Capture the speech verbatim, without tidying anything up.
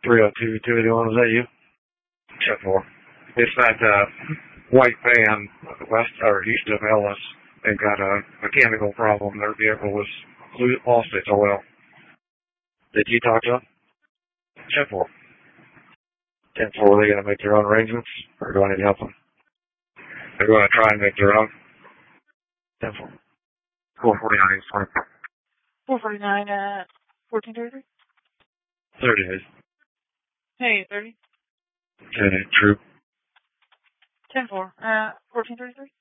three oh two, two eighty-one, is that you? ten four. It's that uh, white van west or east of Ellis. They've got a mechanical problem. Their vehicle was lost its oil. Did you talk to them? ten four. ten four, they going to make their own arrangements, or do I need to help them? They're going to try and make their own. ten four. four forty-nine, sorry. four forty-nine at fourteen thirty-three? thirty days. Hey, thirty? ten eight, true. ten four at fourteen thirty-three?